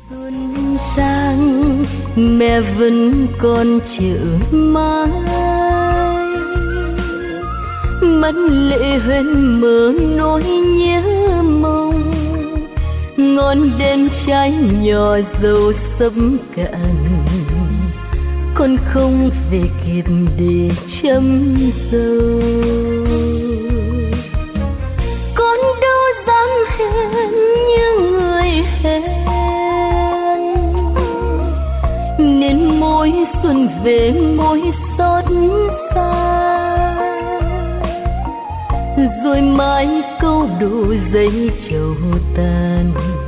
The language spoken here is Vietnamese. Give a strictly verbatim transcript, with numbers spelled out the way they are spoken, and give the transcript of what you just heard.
Xuân sang mẹ vẫn còn chờ mãi, mắt lệ huyền mơ nỗi nhớ mong, ngọn đèn cháy nhỏ dầu sẫm cạn, con không về kịp để chấm dâu. Con đâu dám hẹn như người hẹn, nên môi xuân về môi xót xa, rồi mãi câu đủ giấy trầu tàn.